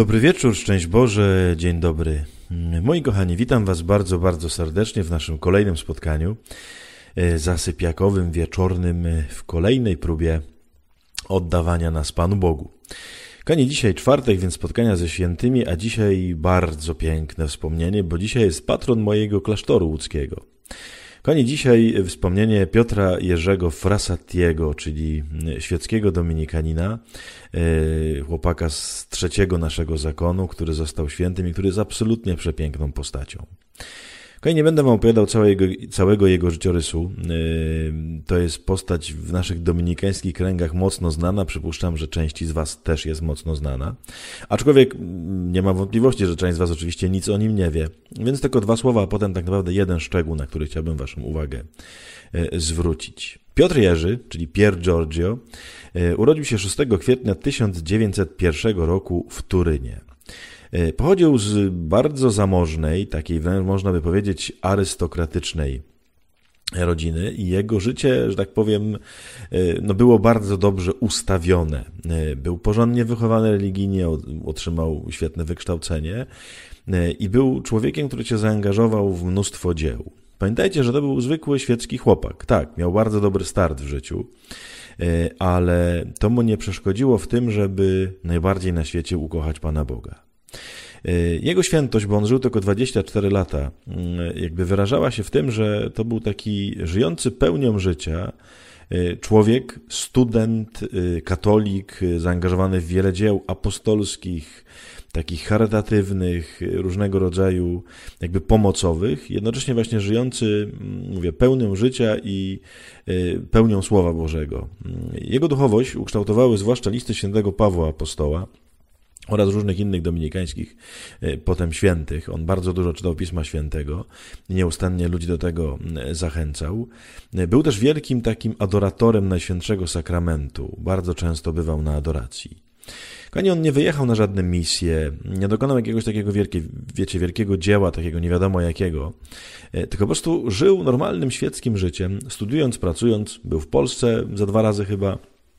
Dobry wieczór, szczęść Boże, dzień dobry. Moi kochani, witam Was bardzo, bardzo serdecznie w naszym kolejnym spotkaniu zasypiakowym, wieczornym, w kolejnej próbie oddawania nas Panu Bogu. Kochani, dzisiaj czwartek, więc spotkania ze świętymi, a dzisiaj bardzo piękne wspomnienie, bo dzisiaj jest patron mojego klasztoru łódzkiego. Kochani, dzisiaj wspomnienie Piotra Jerzego Frassatiego, czyli świeckiego dominikanina, chłopaka z trzeciego naszego zakonu, który został świętym i który jest absolutnie przepiękną postacią. Kochani, nie będę wam opowiadał całego jego życiorysu. To jest postać w naszych dominikańskich kręgach mocno znana. Przypuszczam, że części z was też jest mocno znana. Aczkolwiek nie mam wątpliwości, że część z was oczywiście nic o nim nie wie. Więc tylko dwa słowa, a potem tak naprawdę jeden szczegół, na który chciałbym waszą uwagę zwrócić. Piotr Jerzy, czyli Pier Giorgio, urodził się 6 kwietnia 1901 roku w Turynie. Pochodził z bardzo zamożnej, takiej wręcz można by powiedzieć arystokratycznej rodziny i jego życie, że tak powiem, było bardzo dobrze ustawione. Był porządnie wychowany religijnie, otrzymał świetne wykształcenie i był człowiekiem, który się zaangażował w mnóstwo dzieł. Pamiętajcie, że to był zwykły świecki chłopak. Tak, miał bardzo dobry start w życiu, ale to mu nie przeszkodziło w tym, żeby najbardziej na świecie ukochać Pana Boga. Jego świętość, bo on żył tylko 24 lata, jakby wyrażała się w tym, że to był taki żyjący pełnią życia człowiek, student, katolik, zaangażowany w wiele dzieł apostolskich, takich charytatywnych, różnego rodzaju jakby pomocowych, jednocześnie właśnie żyjący, mówię, pełnią życia i pełnią Słowa Bożego. Jego duchowość ukształtowały zwłaszcza listy świętego Pawła Apostoła oraz różnych innych dominikańskich potem świętych. On bardzo dużo czytał Pisma Świętego i nieustannie ludzi do tego zachęcał. Był też wielkim takim adoratorem Najświętszego Sakramentu. Bardzo często bywał na adoracji. Kochani, on nie wyjechał na żadne misje, nie dokonał jakiegoś takiego wielkiego dzieła, takiego nie wiadomo jakiego, tylko po prostu żył normalnym świeckim życiem, studiując, pracując, był w Polsce za 2 razy chyba,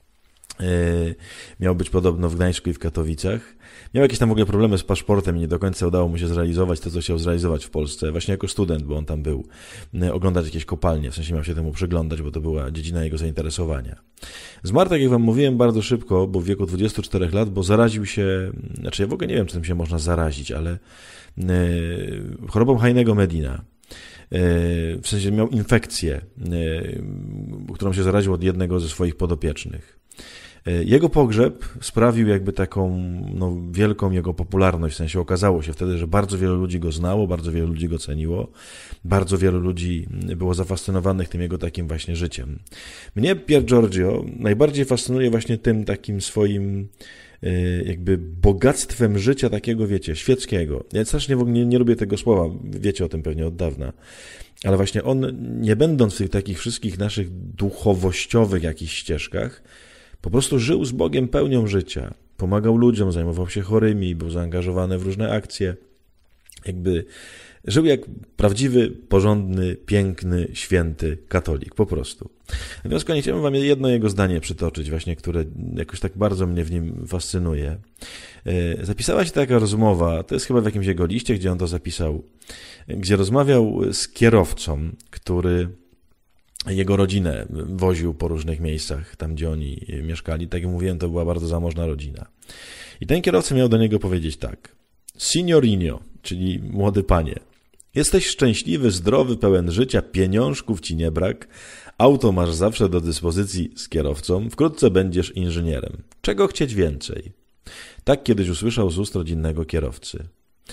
miał być podobno w Gdańsku i w Katowicach. Miał jakieś tam w ogóle problemy z paszportem i nie do końca udało mu się zrealizować to, co chciał zrealizować w Polsce. Właśnie jako student, bo on tam był, oglądać jakieś kopalnie, w sensie miał się temu przyglądać, bo to była dziedzina jego zainteresowania. Zmarł, tak jak wam mówiłem, bardzo szybko, bo w wieku 24 lat, bo zaraził się, znaczy ja w ogóle nie wiem, czy tym się można zarazić, ale chorobą Heinego Medina. W sensie miał infekcję, którą się zaraził od jednego ze swoich podopiecznych. Jego pogrzeb sprawił jakby taką wielką jego popularność, w sensie okazało się wtedy, że bardzo wielu ludzi go znało, bardzo wielu ludzi go ceniło, bardzo wielu ludzi było zafascynowanych tym jego takim właśnie życiem. Mnie Pier Giorgio najbardziej fascynuje właśnie tym takim swoim jakby bogactwem życia takiego, wiecie, świeckiego. Ja strasznie w ogóle nie lubię tego słowa, wiecie o tym pewnie od dawna, ale właśnie on, nie będąc w tych takich wszystkich naszych duchowościowych jakichś ścieżkach, po prostu żył z Bogiem pełnią życia. Pomagał ludziom, zajmował się chorymi, był zaangażowany w różne akcje. Jakby żył jak prawdziwy, porządny, piękny, święty katolik, po prostu. Natomiast chciałbym wam jedno jego zdanie przytoczyć, właśnie, które jakoś tak bardzo mnie w nim fascynuje. Zapisała się taka rozmowa, to jest chyba w jakimś jego liście, gdzie on to zapisał, gdzie rozmawiał z kierowcą, który jego rodzinę woził po różnych miejscach, tam gdzie oni mieszkali. Tak jak mówiłem, to była bardzo zamożna rodzina. I ten kierowca miał do niego powiedzieć tak: Signorinio, czyli młody panie, jesteś szczęśliwy, zdrowy, pełen życia, pieniążków ci nie brak, auto masz zawsze do dyspozycji z kierowcą, wkrótce będziesz inżynierem. Czego chcieć więcej? Tak kiedyś usłyszał z ust rodzinnego kierowcy.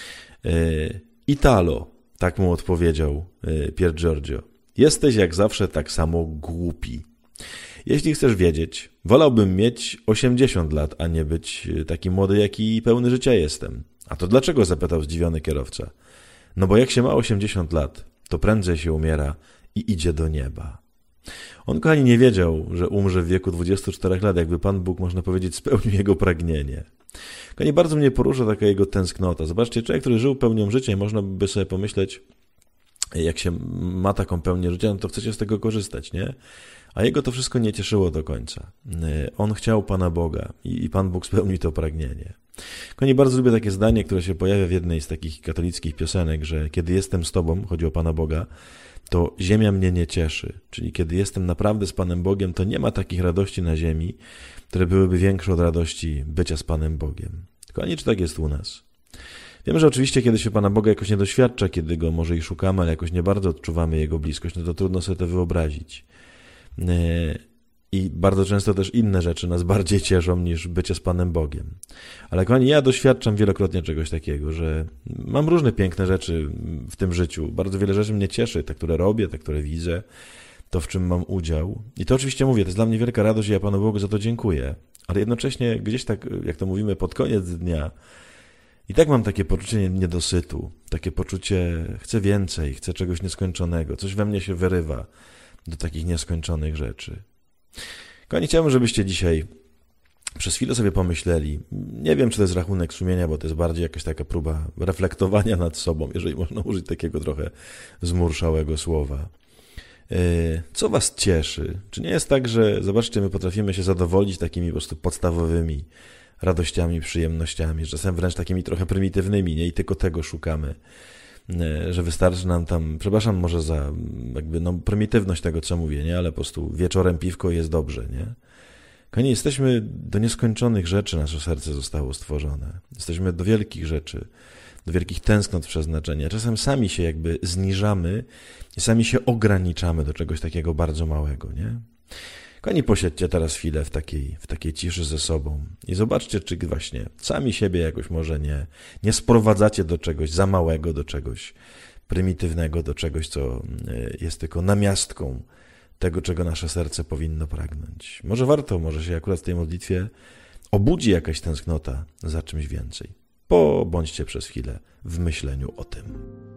Italo, tak mu odpowiedział Pier Giorgio. Jesteś jak zawsze tak samo głupi. Jeśli chcesz wiedzieć, wolałbym mieć 80 lat, a nie być taki młody, jaki pełny życia jestem. A to dlaczego? Zapytał zdziwiony kierowca. No bo jak się ma 80 lat, to prędzej się umiera i idzie do nieba. On, kochani, nie wiedział, że umrze w wieku 24 lat, jakby Pan Bóg, można powiedzieć, spełnił jego pragnienie. Kochani, bardzo mnie porusza taka jego tęsknota. Zobaczcie, człowiek, który żył pełnią życia i można by sobie pomyśleć, jak się ma taką pełnię życia, no to chcecie z tego korzystać, nie? A jego to wszystko nie cieszyło do końca. On chciał Pana Boga i Pan Bóg spełnił to pragnienie. Kochani, bardzo lubię takie zdanie, które się pojawia w jednej z takich katolickich piosenek, że kiedy jestem z Tobą, chodzi o Pana Boga, to ziemia mnie nie cieszy. Czyli kiedy jestem naprawdę z Panem Bogiem, to nie ma takich radości na ziemi, które byłyby większe od radości bycia z Panem Bogiem. Kochani, czy tak jest u nas? Wiemy, że oczywiście kiedy się Pana Boga jakoś nie doświadcza, kiedy Go może i szukamy, ale jakoś nie bardzo odczuwamy Jego bliskość, no to trudno sobie to wyobrazić. I bardzo często też inne rzeczy nas bardziej cieszą niż bycie z Panem Bogiem. Ale kochani, ja doświadczam wielokrotnie czegoś takiego, że mam różne piękne rzeczy w tym życiu. Bardzo wiele rzeczy mnie cieszy, te, które robię, te, które widzę, to, w czym mam udział. I to oczywiście mówię, to jest dla mnie wielka radość i ja Panu Bogu za to dziękuję. Ale jednocześnie gdzieś tak, jak to mówimy, pod koniec dnia i tak mam takie poczucie niedosytu, takie poczucie chcę więcej, chcę czegoś nieskończonego, coś we mnie się wyrywa do takich nieskończonych rzeczy. Kochani, chciałbym, żebyście dzisiaj przez chwilę sobie pomyśleli, nie wiem, czy to jest rachunek sumienia, bo to jest bardziej jakaś taka próba reflektowania nad sobą, jeżeli można użyć takiego trochę zmurszałego słowa. Co was cieszy? Czy nie jest tak, że, zobaczcie, my potrafimy się zadowolić takimi po prostu podstawowymi radościami, przyjemnościami, czasem wręcz takimi trochę prymitywnymi, nie? I tylko tego szukamy, że wystarczy nam tam, przepraszam może za jakby prymitywność tego, co mówię, nie? Ale po prostu wieczorem piwko jest dobrze, nie? Kochani, jesteśmy do nieskończonych rzeczy, nasze serce zostało stworzone. Jesteśmy do wielkich rzeczy, do wielkich tęsknot przeznaczenia. Czasem sami się jakby zniżamy i sami się ograniczamy do czegoś takiego bardzo małego, nie? Kochani, posiedźcie teraz chwilę w takiej ciszy ze sobą i zobaczcie, czy właśnie sami siebie jakoś może nie sprowadzacie do czegoś za małego, do czegoś prymitywnego, do czegoś, co jest tylko namiastką tego, czego nasze serce powinno pragnąć. Może warto, może się akurat w tej modlitwie obudzi jakaś tęsknota za czymś więcej. Pobądźcie przez chwilę w myśleniu o tym.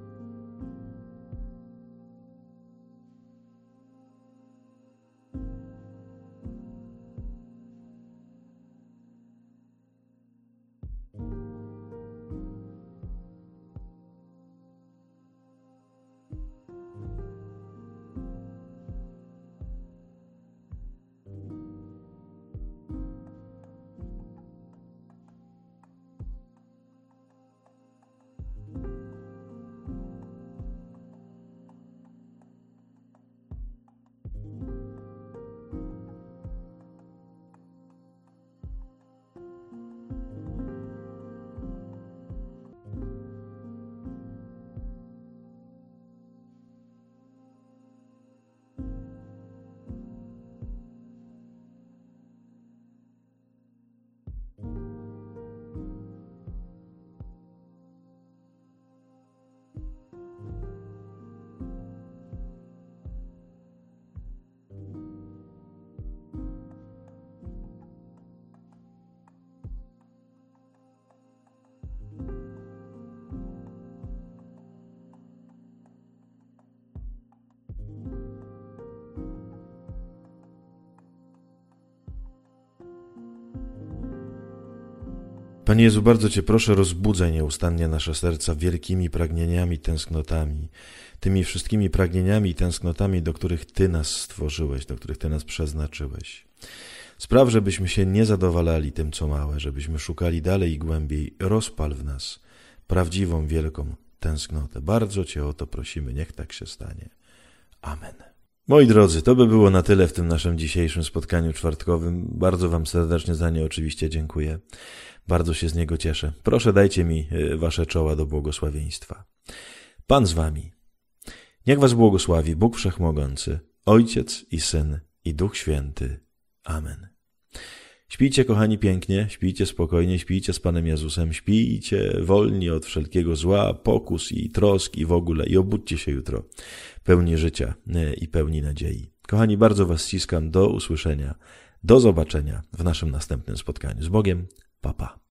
Panie Jezu, bardzo Cię proszę, rozbudzaj nieustannie nasze serca wielkimi pragnieniami, tęsknotami, tymi wszystkimi pragnieniami i tęsknotami, do których Ty nas stworzyłeś, do których Ty nas przeznaczyłeś. Spraw, żebyśmy się nie zadowalali tym, co małe, żebyśmy szukali dalej i głębiej. Rozpal w nas prawdziwą, wielką tęsknotę. Bardzo Cię o to prosimy, niech tak się stanie. Amen. Moi drodzy, to by było na tyle w tym naszym dzisiejszym spotkaniu czwartkowym. Bardzo Wam serdecznie za nie oczywiście dziękuję. Bardzo się z niego cieszę. Proszę, dajcie mi Wasze czoła do błogosławieństwa. Pan z Wami. Niech Was błogosławi Bóg Wszechmogący, Ojciec i Syn i Duch Święty. Amen. Śpijcie, kochani, pięknie, śpijcie spokojnie, śpijcie z Panem Jezusem, śpijcie wolni od wszelkiego zła, pokus i trosk i w ogóle i obudźcie się jutro pełni życia i pełni nadziei. Kochani, bardzo Was ściskam, do usłyszenia, do zobaczenia w naszym następnym spotkaniu. Z Bogiem, pa, pa.